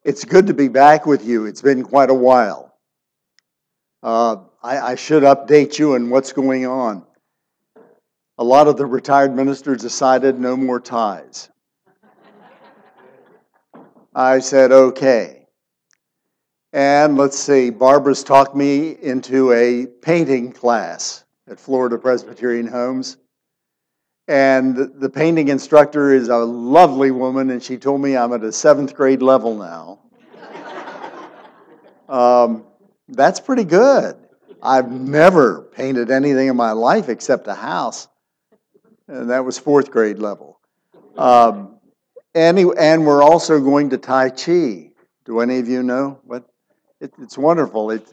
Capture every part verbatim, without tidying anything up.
It's good to be back with you. It's been quite a while. Uh, I, I should update you on what's going on. A lot of the retired ministers decided no more ties. I said, okay. And let's see, Barbara's talked me into a painting class at Florida Presbyterian Homes. And the painting instructor is a lovely woman, and she told me I'm at a seventh grade level now. Um, that's pretty good. I've never painted anything in my life except a house, and that was fourth grade level. Um, and, and we're also going to Tai Chi. Do any of you know what? It, it's wonderful. It's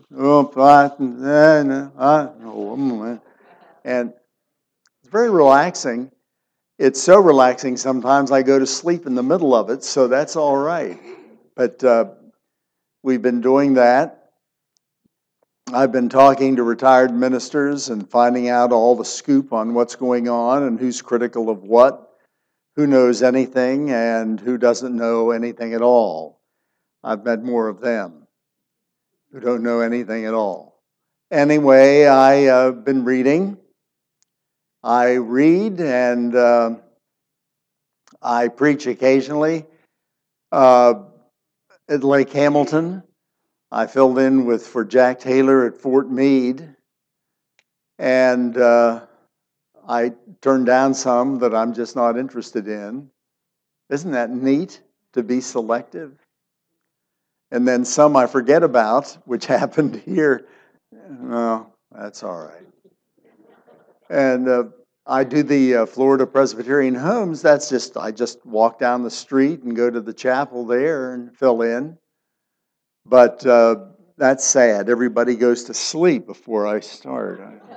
and it's very relaxing. It's so relaxing sometimes I go to sleep in the middle of it, so that's all right. But uh, we've been doing that. I've been talking to retired ministers and finding out all the scoop on what's going on and who's critical of what, who knows anything and who doesn't know anything at all. I've met more of them who don't know anything at all. Anyway, I've uh, been reading. I read and uh, I preach occasionally. Uh, at Lake Hamilton, I filled in with for Jack Taylor at Fort Meade, and uh, I turned down some that I'm just not interested in. Isn't that neat to be selective? And then some I forget about, which happened here. No, that's all right. And uh, I do the uh, Florida Presbyterian Homes. That's just, I just walk down the street and go to the chapel there and fill in. But uh, that's sad. Everybody goes to sleep before I start.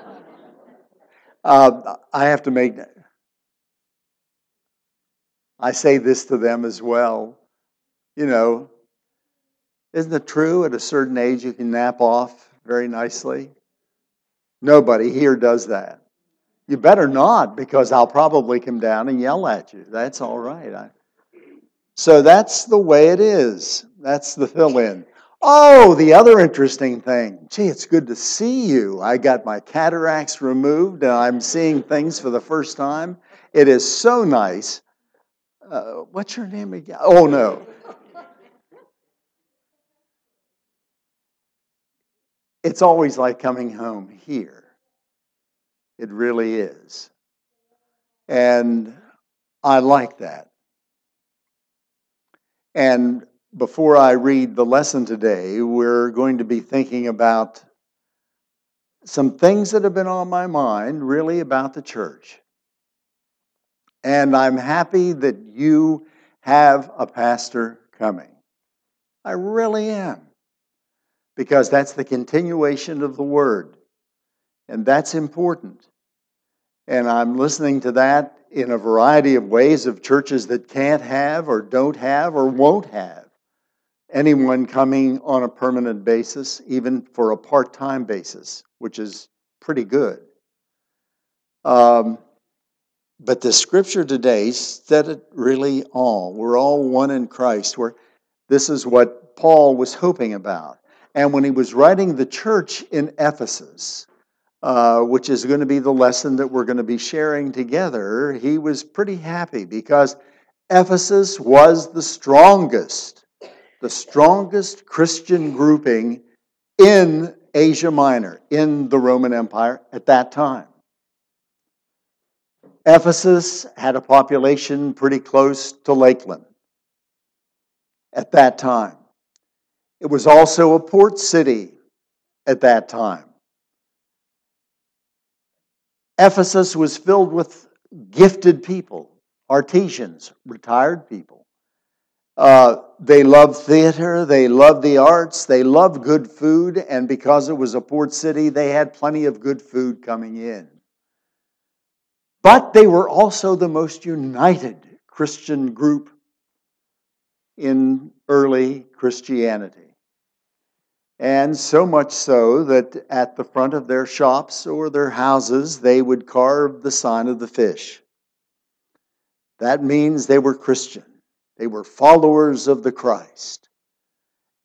Uh, I have to make, I say this to them as well. You know, isn't it true at a certain age you can nap off very nicely? Nobody here does that. You better not, because I'll probably come down and yell at you. That's all right. I, so that's the way it is. That's the fill-in. Oh, the other interesting thing. Gee, it's good to see you. I got my cataracts removed, and I'm seeing things for the first time. It is so nice. Uh, what's your name again? Oh, no. It's always like coming home here. It really is. And I like that. And before I read the lesson today, we're going to be thinking about some things that have been on my mind, really, about the church. And I'm happy that you have a pastor coming. I really am. Because that's the continuation of the Word. And that's important. And I'm listening to that in a variety of ways of churches that can't have or don't have or won't have anyone coming on a permanent basis, even for a part-time basis, which is pretty good. Um, but the scripture today said it really all. We're all one in Christ. We're, this is what Paul was hoping about. And when he was writing the church in Ephesus, uh, which is going to be the lesson that we're going to be sharing together, he was pretty happy because Ephesus was the strongest, the strongest Christian grouping in Asia Minor, in the Roman Empire at that time. Ephesus had a population pretty close to Lakeland at that time. It was also a port city at that time. Ephesus was filled with gifted people, artisans, retired people. Uh, they loved theater, they loved the arts, they loved good food, and because it was a port city, they had plenty of good food coming in. But they were also the most united Christian group in early Christianity. And so much so that at the front of their shops or their houses, they would carve the sign of the fish. That means they were Christian. They were followers of the Christ.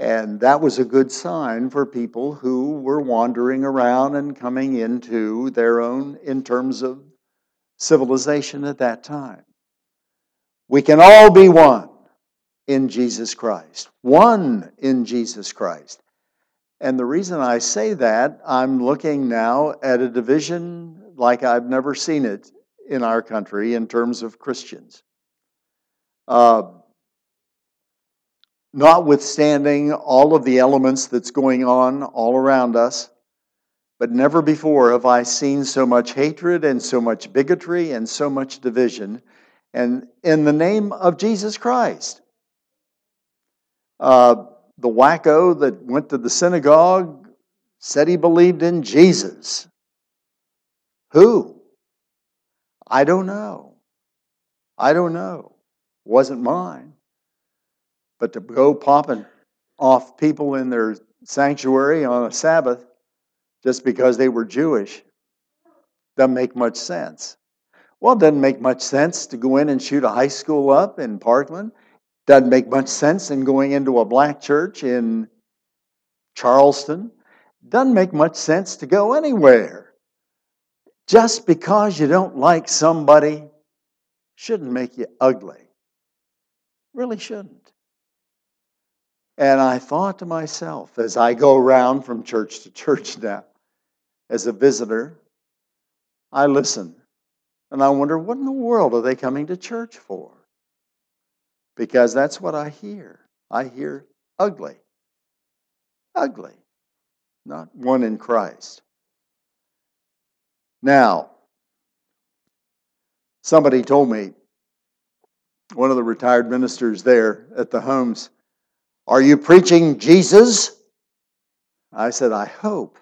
And that was a good sign for people who were wandering around and coming into their own in terms of civilization at that time. We can all be one in Jesus Christ. One in Jesus Christ. And the reason I say that, I'm looking now at a division like I've never seen it in our country in terms of Christians. Uh, notwithstanding all of the elements that's going on all around us, but never before have I seen so much hatred and so much bigotry and so much division, and in the name of Jesus Christ. Uh, the wacko that went to the synagogue said he believed in Jesus. Who? I don't know. I don't know. Wasn't mine. But to go popping off people in their sanctuary on a Sabbath just because they were Jewish doesn't make much sense. Well, it doesn't make much sense to go in and shoot a high school up in Parkland. Doesn't make much sense in going into a black church in Charleston. Doesn't make much sense to go anywhere. Just because you don't like somebody shouldn't make you ugly. Really shouldn't. And I thought to myself, as I go around from church to church now, as a visitor, I listen. And I wonder, what in the world are they coming to church for? Because that's what I hear. I hear ugly. Ugly. Not one in Christ. Now, somebody told me, one of the retired ministers there at the homes, "Are you preaching Jesus?" I said, "I hope."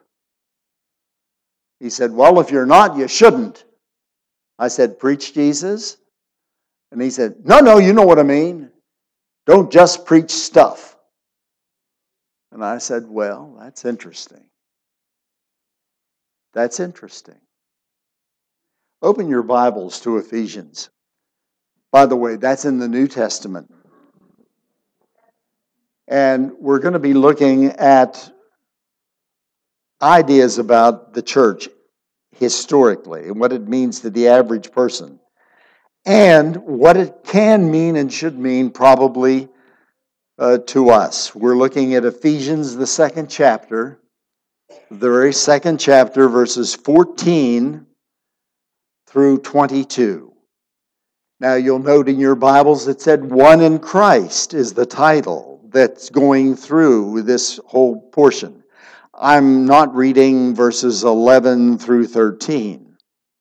He said, "Well, if you're not, you shouldn't." I said, "Preach Jesus?" And he said, "No, no, you know what I mean. Don't just preach stuff." And I said, "Well, that's interesting. That's interesting." Open your Bibles to Ephesians. By the way, that's in the New Testament. And we're going to be looking at ideas about the church historically and what it means to the average person, and what it can mean and should mean probably uh, to us. We're looking at Ephesians, the second chapter, the very second chapter, verses fourteen through twenty-two. Now, you'll note in your Bibles it said "One in Christ" is the title that's going through this whole portion. I'm not reading verses eleven through thirteen.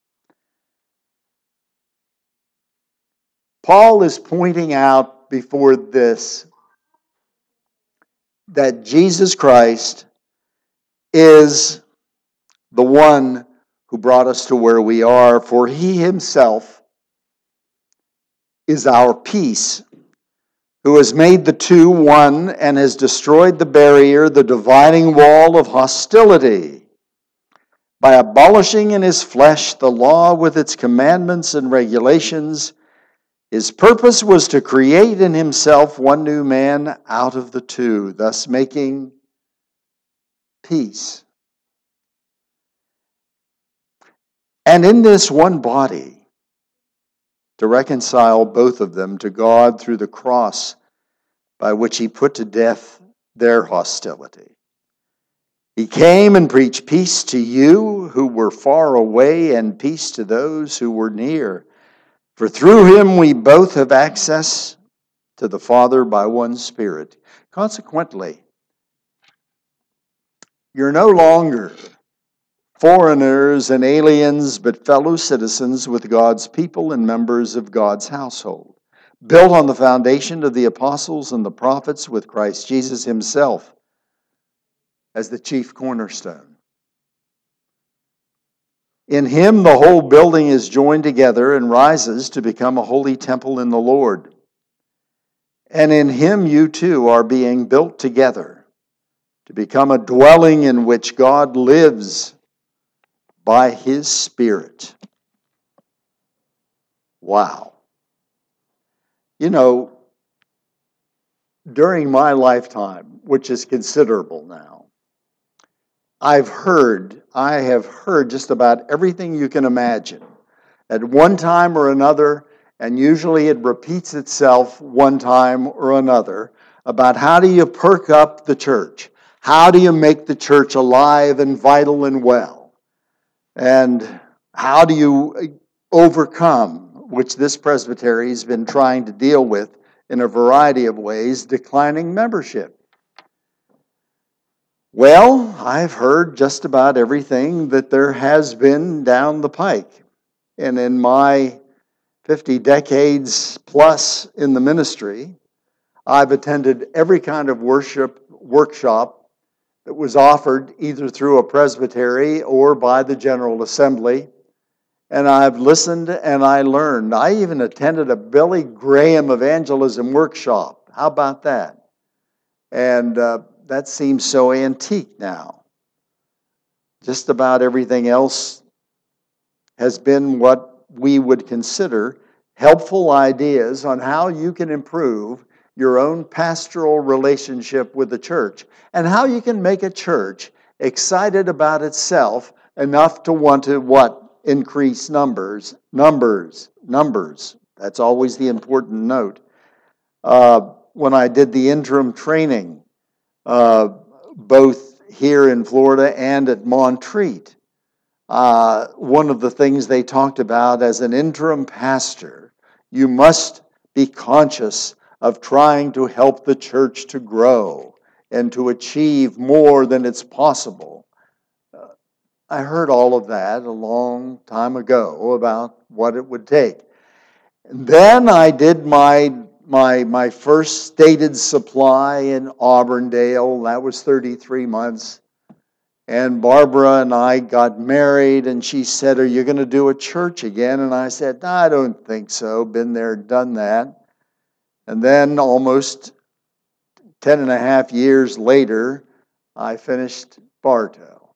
Paul is pointing out before this that Jesus Christ is the one who brought us to where we are, for he himself is our peace, who has made the two one and has destroyed the barrier, the dividing wall of hostility, by abolishing in his flesh the law with its commandments and regulations. His purpose was to create in himself one new man out of the two, thus making peace. And in this one body, to reconcile both of them to God through the cross, by which he put to death their hostility. He came and preached peace to you who were far away and peace to those who were near. For through him we both have access to the Father by one Spirit. Consequently, you're no longer foreigners and aliens, but fellow citizens with God's people and members of God's household, built on the foundation of the apostles and the prophets, with Christ Jesus himself as the chief cornerstone. In him the whole building is joined together and rises to become a holy temple in the Lord. And in him you too are being built together to become a dwelling in which God lives by his Spirit. Wow. You know, during my lifetime, which is considerable now, I've heard, I have heard just about everything you can imagine at one time or another, and usually it repeats itself one time or another, about how do you perk up the church? How do you make the church alive and vital and well? And how do you overcome, which this presbytery has been trying to deal with in a variety of ways, declining membership? Well, I've heard just about everything that there has been down the pike. And in my fifty decades plus in the ministry, I've attended every kind of worship workshop that was offered either through a presbytery or by the General Assembly. And I've listened and I learned. I even attended a Billy Graham evangelism workshop. How about that? And uh, that seems so antique now. Just about everything else has been what we would consider helpful ideas on how you can improve your own pastoral relationship with the church and how you can make a church excited about itself enough to want to what? Increase numbers, numbers, numbers. That's always the important note. Uh, when I did the interim training, uh, both here in Florida and at Montreat, uh, one of the things they talked about as an interim pastor, you must be conscious of trying to help the church to grow and to achieve more than it's possible. Uh, I heard all of that a long time ago about what it would take. And then I did my my my first stated supply in Auburndale. That was thirty-three months. And Barbara and I got married, and she said, "Are you going to do a church again?" And I said, "No, I don't think so. Been there, done that." And then almost ten and a half years later, I finished Bartow.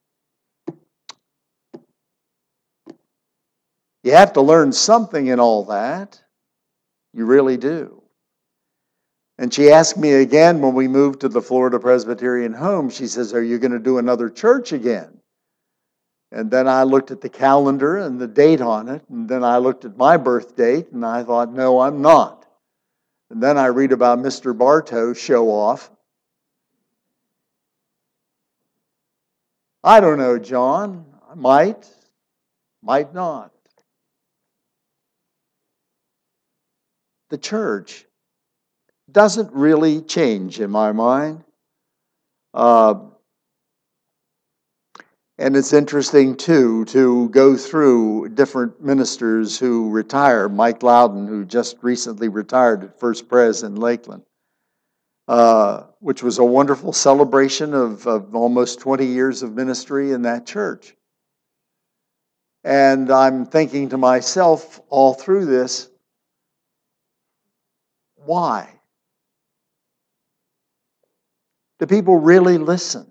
You have to learn something in all that. You really do. And she asked me again when we moved to the Florida Presbyterian home, she says, "Are you going to do another church again?" And then I looked at the calendar and the date on it, and then I looked at my birth date, and I thought, no, I'm not. And then I read about Mister Bartow show off. I don't know, John. I might, might not. The church doesn't really change in my mind. Uh, and it's interesting, too, to go through different ministers who retire. Mike Loudon, who just recently retired at First Pres in Lakeland, uh, which was a wonderful celebration of, of almost twenty years of ministry in that church. And I'm thinking to myself all through this, why? Do people really listen?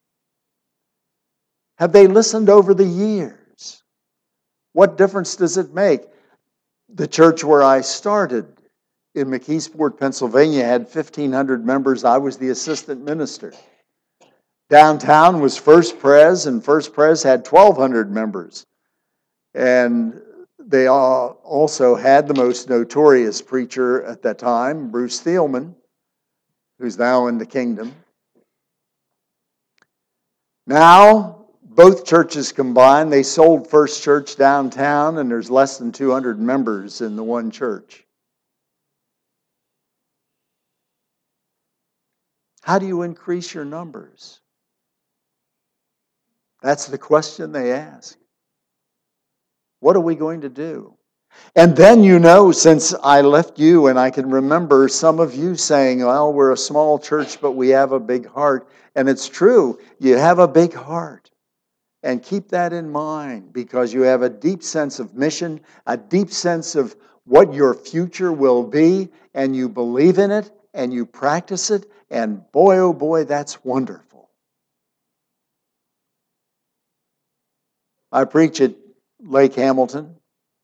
Have they listened over the years? What difference does it make? The church where I started in McKeesport, Pennsylvania, had fifteen hundred members. I was the assistant minister. Downtown was First Pres, and First Pres had twelve hundred members. And they also had the most notorious preacher at that time, Bruce Thielman, who's now in the kingdom. Now, both churches combined, they sold First Church downtown, and there's less than two hundred members in the one church. How do you increase your numbers? That's the question they ask. What are we going to do? And then, you know, since I left you, and I can remember some of you saying, well, we're a small church, but we have a big heart. And it's true, you have a big heart. And keep that in mind, because you have a deep sense of mission, a deep sense of what your future will be, and you believe in it, and you practice it, and boy, oh boy, that's wonderful. I preach at Lake Hamilton.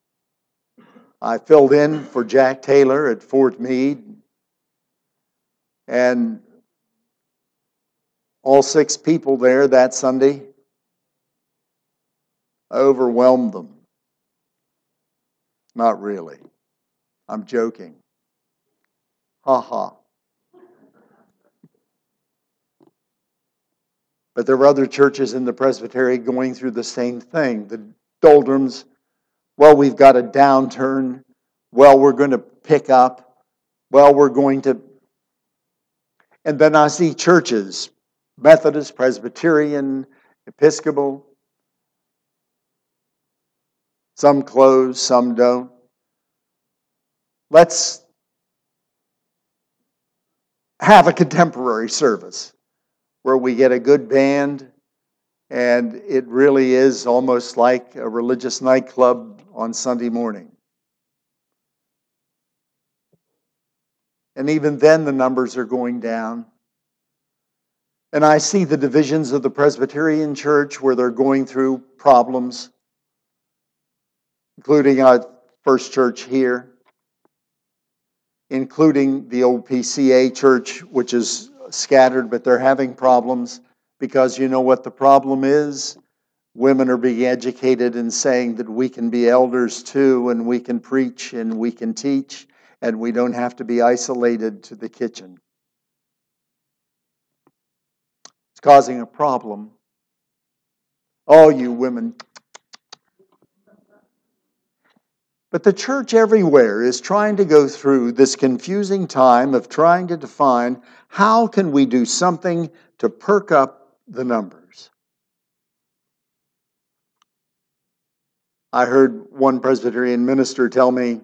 I filled in for Jack Taylor at Fort Meade. And all six people there that Sunday, I overwhelmed them. Not really. I'm joking. Ha ha. But there were other churches in the presbytery going through the same thing. The doldrums, well, we've got a downturn. Well, we're going to pick up. Well, we're going to... And then I see churches, Methodist, Presbyterian, Episcopal. Some close, some don't. Let's have a contemporary service where we get a good band, and it really is almost like a religious nightclub on Sunday morning. And even then, the numbers are going down. And I see the divisions of the Presbyterian Church where they're going through problems, including our First Church here, including the old P C A church, which is scattered, but they're having problems because you know what the problem is? Women are being educated and saying that we can be elders too, and we can preach and we can teach, and we don't have to be isolated to the kitchen. It's causing a problem. Oh, you women. But the church everywhere is trying to go through this confusing time of trying to define how can we do something to perk up the numbers. I heard one Presbyterian minister tell me,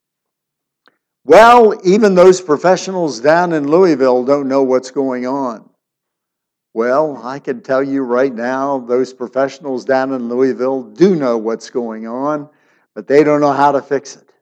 well, even those professionals down in Louisville don't know what's going on. Well, I can tell you right now, those professionals down in Louisville do know what's going on, but they don't know how to fix it.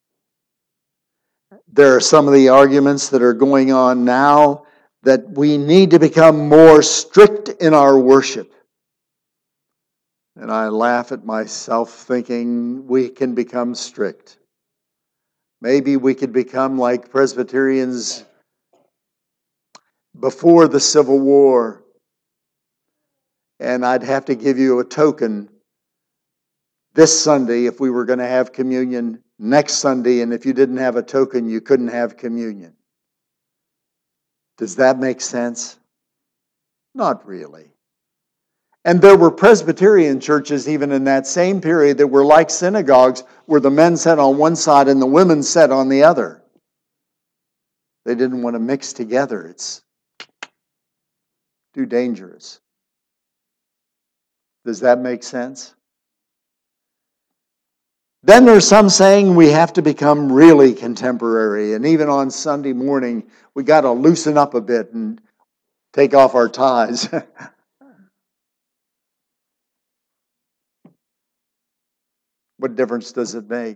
There are some of the arguments that are going on now that we need to become more strict in our worship. And I laugh at myself thinking we can become strict. Maybe we could become like Presbyterians before the Civil War. And I'd have to give you a token this Sunday if we were going to have communion next Sunday, and if you didn't have a token, you couldn't have communion. Does that make sense? Not really. And there were Presbyterian churches even in that same period that were like synagogues where the men sat on one side and the women sat on the other. They didn't want to mix together. It's too dangerous. Does that make sense? Then there's some saying we have to become really contemporary. And even on Sunday morning, we got to loosen up a bit and take off our ties. What difference does it make?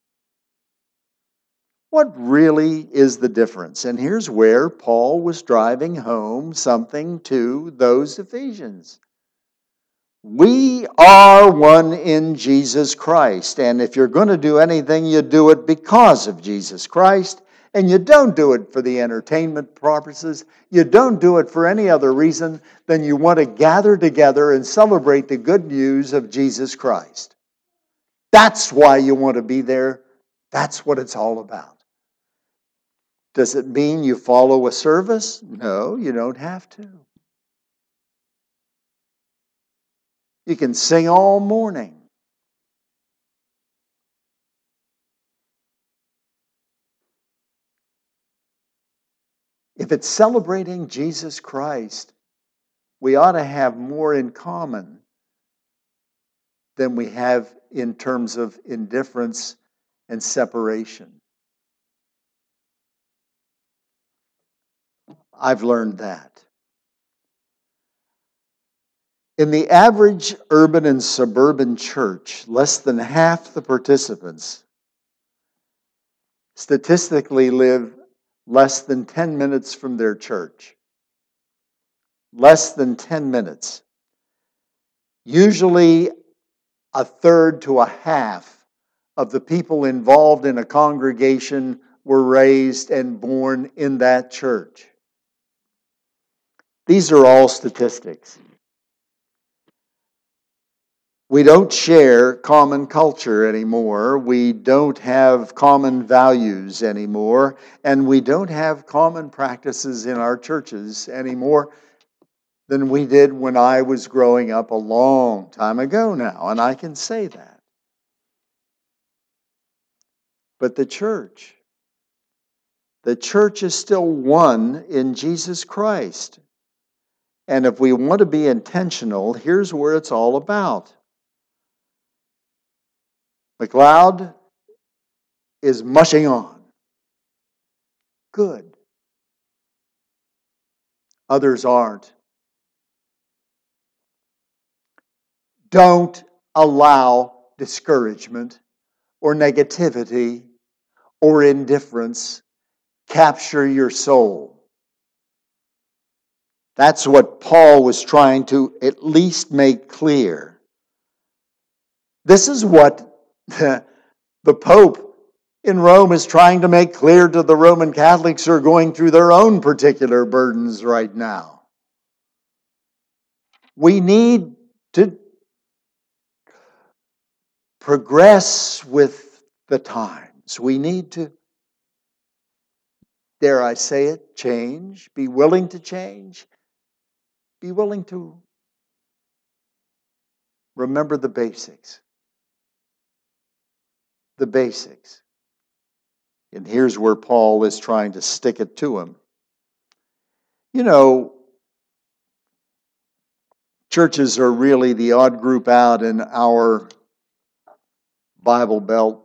What really is the difference? And here's where Paul was driving home something to those Ephesians. We are one in Jesus Christ. And if you're going to do anything, you do it because of Jesus Christ. And you don't do it for the entertainment purposes. You don't do it for any other reason than you want to gather together and celebrate the good news of Jesus Christ. That's why you want to be there. That's what it's all about. Does it mean you follow a service? No, you don't have to. You can sing all morning. If it's celebrating Jesus Christ, we ought to have more in common than we have in terms of indifference and separation. I've learned that. In the average urban and suburban church, less than half the participants statistically live less than ten minutes from their church. Less than ten minutes. Usually a third to a half of the people involved in a congregation were raised and born in that church. These are all statistics. We don't share common culture anymore. We don't have common values anymore. And we don't have common practices in our churches anymore than we did when I was growing up a long time ago now. And I can say that. But the church, the church is still one in Jesus Christ. And if we want to be intentional, here's where it's all about. McLeod is mushing on. Good. Others aren't. Don't allow discouragement or negativity or indifference capture your soul. That's what Paul was trying to at least make clear. This is what the, the Pope in Rome is trying to make clear to the Roman Catholics who are going through their own particular burdens right now. We need to progress with the times. We need to, dare I say it, change, be willing to change, be willing to remember the basics. The basics. And here's where Paul is trying to stick it to him. You know, churches are really the odd group out in our Bible Belt.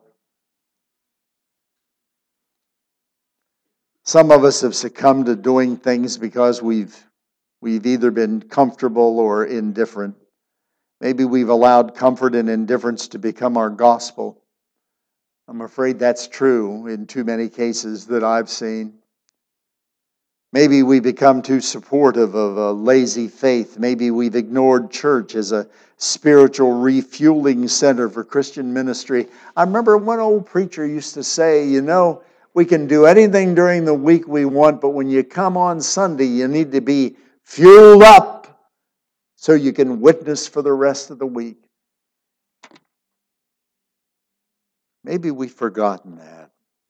Some of us have succumbed to doing things because we've we've either been comfortable or indifferent. Maybe we've allowed comfort and indifference to become our gospel. I'm afraid that's true in too many cases that I've seen. Maybe we become too supportive of a lazy faith. Maybe we've ignored church as a spiritual refueling center for Christian ministry. I remember one old preacher used to say, you know, we can do anything during the week we want, but when you come on Sunday, you need to be fueled up so you can witness for the rest of the week. Maybe we've forgotten that.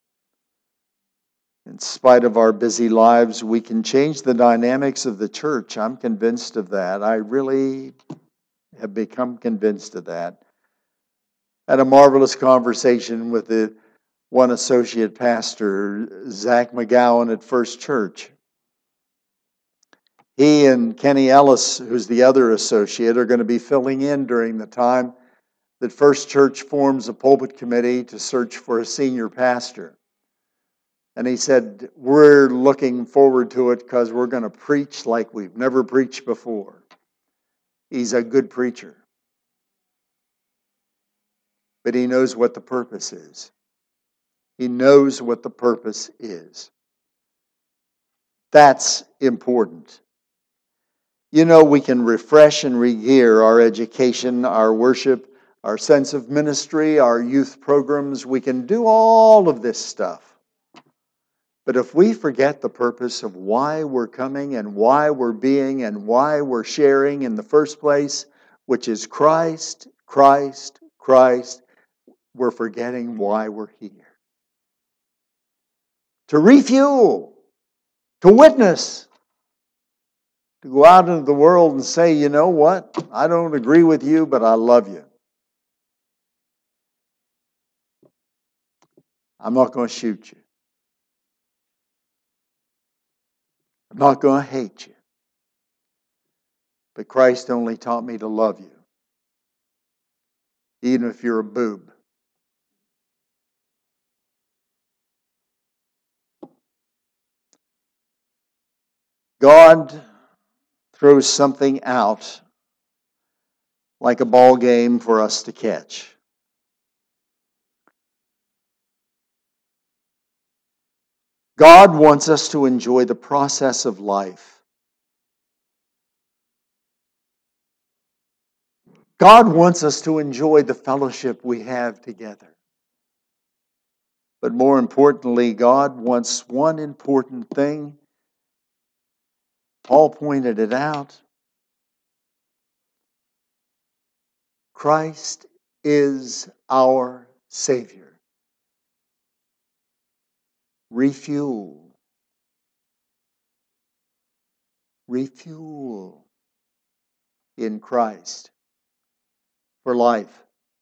In spite of our busy lives, we can change the dynamics of the church. I'm convinced of that. I really have become convinced of that. I had a marvelous conversation with the one associate pastor, Zach McGowan at First Church. He and Kenny Ellis, who's the other associate, are going to be filling in during the time that First Church forms a pulpit committee to search for a senior pastor. And he said, we're looking forward to it because we're going to preach like we've never preached before. He's a good preacher. But he knows what the purpose is. He knows what the purpose is. That's important. You know, we can refresh and regear our education, our worship, our sense of ministry, our youth programs. We can do all of this stuff. But if we forget the purpose of why we're coming and why we're being and why we're sharing in the first place, which is Christ, Christ, Christ, we're forgetting why we're here. To refuel, to witness, to go out into the world and say, you know what? I don't agree with you, but I love you. I'm not going to shoot you. I'm not going to hate you. But Christ only taught me to love you, even if you're a boob. God throws something out like a ball game for us to catch. God wants us to enjoy the process of life. God wants us to enjoy the fellowship we have together. But more importantly, God wants one important thing, Paul pointed it out. Christ is our Savior. Refuel. Refuel in Christ for life.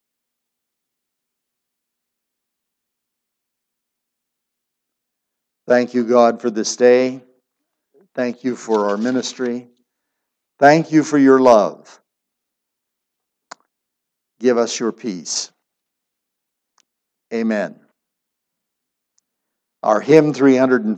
Thank you, God, for this day. Thank you for our ministry. Thank you for your love. Give us your peace. Amen. Our hymn three hundred